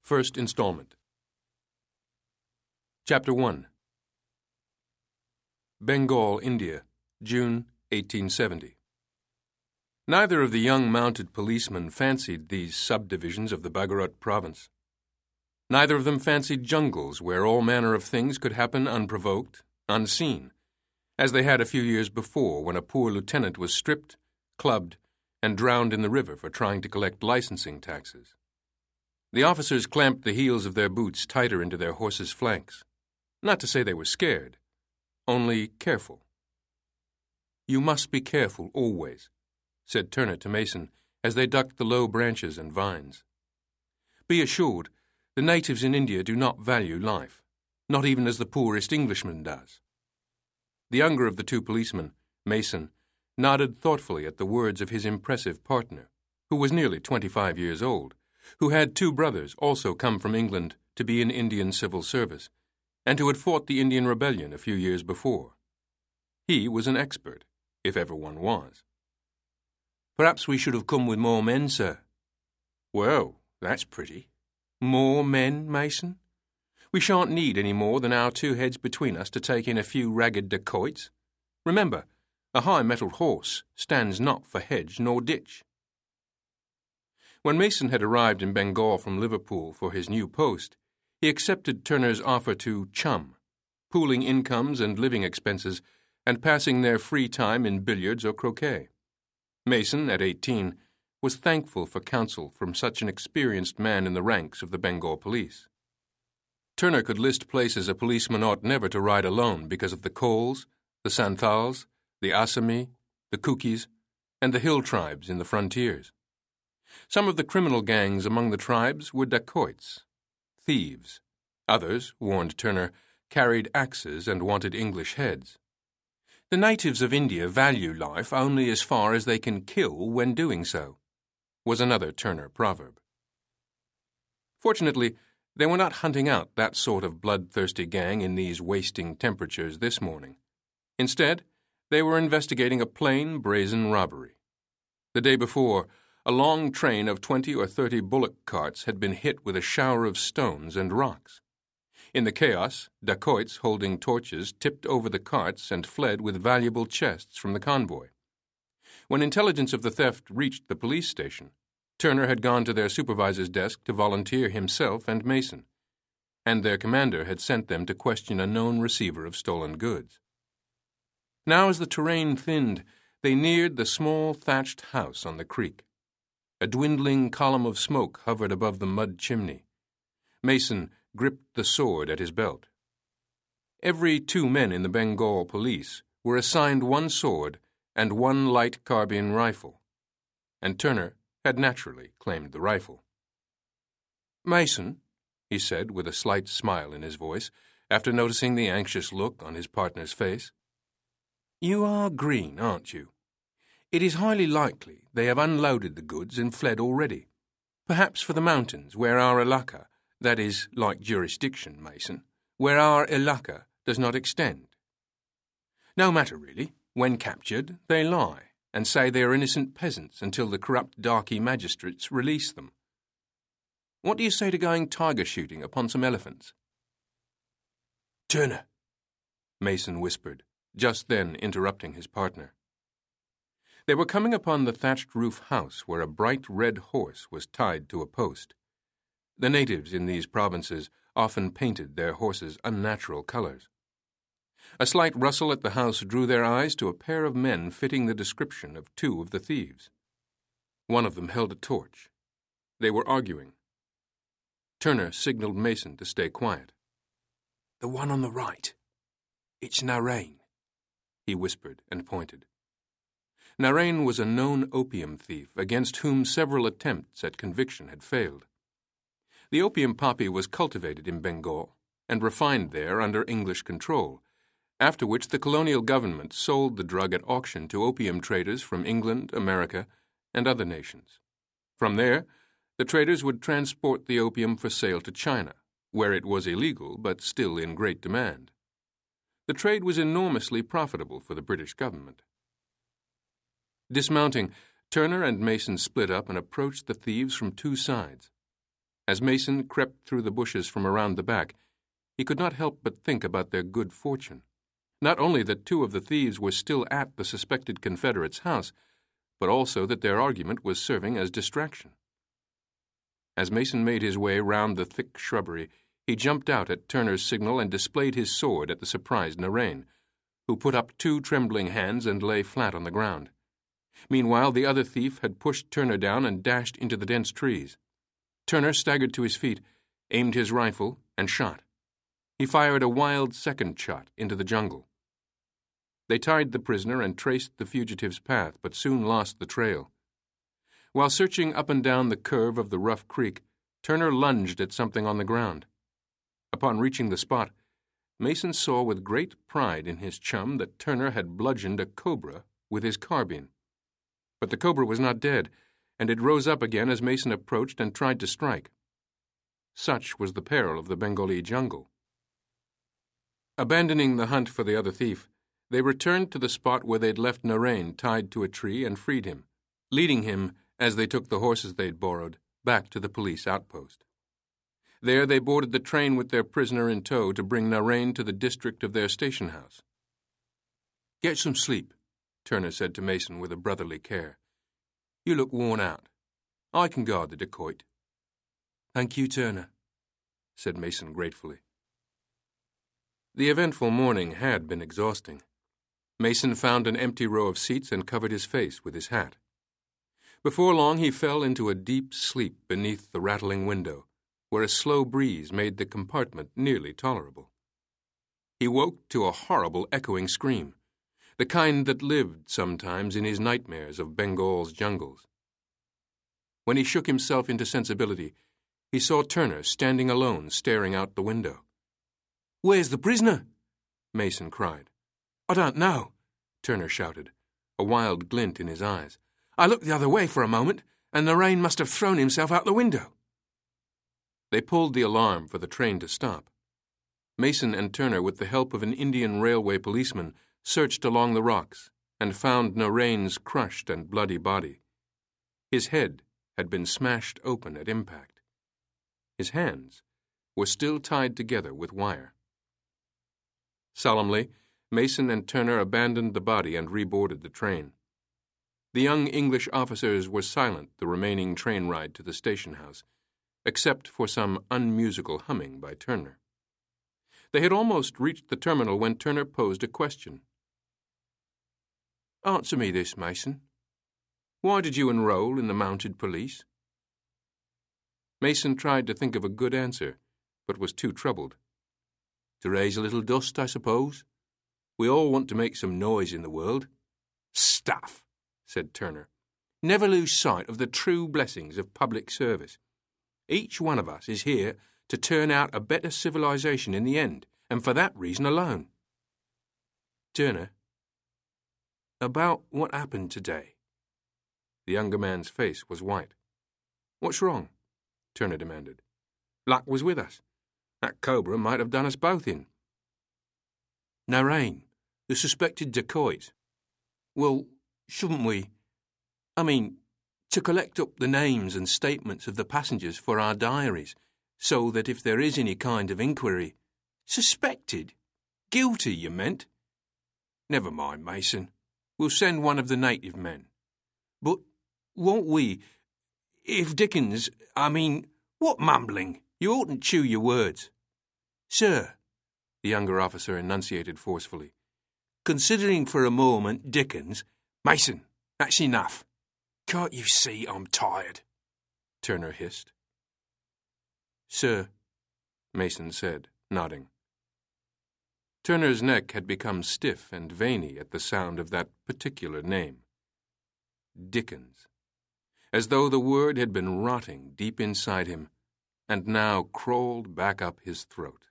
First installment. Chapter 1. Bengal, India, June 1870. Neither of the young mounted policemen fancied these subdivisions of the Bhagarhat province. Neither of them fancied jungles where all manner of things could happen unprovoked, unseen, as they had a few years before when a poor lieutenant was stripped, clubbed, and drowned in the river for trying to collect licensing taxes. The officers clamped the heels of their boots tighter into their horses' flanks. Not to say they were scared, only careful. "You must be careful always," said Turner to Mason as they ducked the low branches and vines. "Be assured, the natives in India do not value life, not even as the poorest Englishman does." The younger of the two policemen, Mason, nodded thoughtfully at the words of his impressive partner, who was nearly 25 years old, who had two brothers also come from England to be in Indian civil service, and who had fought the Indian Rebellion a few years before. He was an expert, if ever one was. "Perhaps we should have come with more men, sir." "Well, that's pretty. More men, Mason? We shan't need any more than our two heads between us to take in a few ragged dacoits. Remember, a high-mettled horse stands not for hedge nor ditch." When Mason had arrived in Bengal from Liverpool for his new post, he accepted Turner's offer to chum, pooling incomes and living expenses, and passing their free time in billiards or croquet. Mason, at 18, was thankful for counsel from such an experienced man in the ranks of the Bengal police. Turner could list places a policeman ought never to ride alone because of the Kols, the Santhals, the Assami, the Kukis, and the hill tribes in the frontiers. Some of the criminal gangs among the tribes were dacoits, thieves. Others, warned Turner, carried axes and wanted English heads. "The natives of India value life only as far as they can kill when doing so," was another Turner proverb. Fortunately, they were not hunting out that sort of bloodthirsty gang in these wasting temperatures this morning. Instead, they were investigating a plain, brazen robbery. The day before, a long train of 20 or 30 bullock carts had been hit with a shower of stones and rocks. In the chaos, dacoits holding torches tipped over the carts and fled with valuable chests from the convoy. When intelligence of the theft reached the police station, Turner had gone to their supervisor's desk to volunteer himself and Mason, and their commander had sent them to question a known receiver of stolen goods. Now, as the terrain thinned, they neared the small thatched house on the creek. A dwindling column of smoke hovered above the mud chimney. Mason gripped the sword at his belt. Every 2 men in the Bengal police were assigned one sword and one light carbine rifle, and Turner had naturally claimed the rifle. "Mason," he said with a slight smile in his voice, after noticing the anxious look on his partner's face, "you are green, aren't you? It is highly likely they have unloaded the goods and fled already, perhaps for the mountains where our Ilaka, that is, like jurisdiction, Mason, where our Ilaka does not extend. No matter really, when captured, they lie and say they are innocent peasants until the corrupt darky magistrates release them. What do you say to going tiger shooting upon some elephants?" "Turner," Mason whispered, just then interrupting his partner. They were coming upon the thatched roof house where a bright red horse was tied to a post. The natives in these provinces often painted their horses unnatural colors. A slight rustle at the house drew their eyes to a pair of men fitting the description of 2 of the thieves. One of them held a torch. They were arguing. Turner signaled Mason to stay quiet. "The one on the right. It's Narain," he whispered and pointed. Narain was a known opium thief against whom several attempts at conviction had failed. The opium poppy was cultivated in Bengal and refined there under English control, after which the colonial government sold the drug at auction to opium traders from England, America, and other nations. From there, the traders would transport the opium for sale to China, where it was illegal but still in great demand. The trade was enormously profitable for the British government. Dismounting, Turner and Mason split up and approached the thieves from 2 sides. As Mason crept through the bushes from around the back, he could not help but think about their good fortune. Not only that two of the thieves were still at the suspected Confederate's house, but also that their argument was serving as distraction. As Mason made his way round the thick shrubbery, he jumped out at Turner's signal and displayed his sword at the surprised Narain, who put up two trembling hands and lay flat on the ground. Meanwhile, the other thief had pushed Turner down and dashed into the dense trees. Turner staggered to his feet, aimed his rifle, and shot. He fired a wild second shot into the jungle. They tied the prisoner and traced the fugitive's path, but soon lost the trail. While searching up and down the curve of the rough creek, Turner lunged at something on the ground. Upon reaching the spot, Mason saw with great pride in his chum that Turner had bludgeoned a cobra with his carbine. But the cobra was not dead, and it rose up again as Mason approached and tried to strike. Such was the peril of the Bengali jungle. Abandoning the hunt for the other thief, they returned to the spot where they'd left Narain tied to a tree and freed him, leading him, as they took the horses they'd borrowed, back to the police outpost. There they boarded the train with their prisoner in tow to bring Narain to the district of their station house. "Get some sleep," Turner said to Mason with a brotherly care. "You look worn out. I can guard the dacoit." "Thank you, Turner," said Mason gratefully. The eventful morning had been exhausting. Mason found an empty row of seats and covered his face with his hat. Before long he fell into a deep sleep beneath the rattling window, where a slow breeze made the compartment nearly tolerable. He woke to a horrible echoing scream, the kind that lived sometimes in his nightmares of Bengal's jungles. When he shook himself into sensibility, he saw Turner standing alone, staring out the window. "Where's the prisoner?" Mason cried. "I don't know," Turner shouted, a wild glint in his eyes. "I looked the other way for a moment, and Narain must have thrown himself out the window." They pulled the alarm for the train to stop. Mason and Turner, with the help of an Indian railway policeman, searched along the rocks and found Narain's crushed and bloody body. His head had been smashed open at impact. His hands were still tied together with wire. Solemnly, Mason and Turner abandoned the body and reboarded the train. The young English officers were silent the remaining train ride to the station house, except for some unmusical humming by Turner. They had almost reached the terminal when Turner posed a question. "Answer me this, Mason. Why did you enroll in the mounted police?" Mason tried to think of a good answer, but was too troubled. "To raise a little dust, I suppose. We all want to make some noise in the world." "Stuff," said Turner. "Never lose sight of the true blessings of public service. Each one of us is here to turn out a better civilization in the end, and for that reason alone." "Turner, about what happened today?" The younger man's face was white. "What's wrong?" Turner demanded. "Luck was with us. That cobra might have done us both in." "Narain, the suspected dacoit. Well, shouldn't we? To collect up the names and statements of the passengers for our diaries, so that if there is any kind of inquiry—" "Suspected? Guilty, you meant?" "Never mind, Mason. We'll send one of the native men. But won't we? If Dickens— what mumbling? You oughtn't chew your words." "Sir," the younger officer enunciated forcefully, "considering for a moment Dickens—" "Mason, that's enough. Can't you see I'm tired?" Turner hissed. "Sir," Mason said, nodding. Turner's neck had become stiff and veiny at the sound of that particular name. Dickens. As though the word had been rotting deep inside him, and now crawled back up his throat.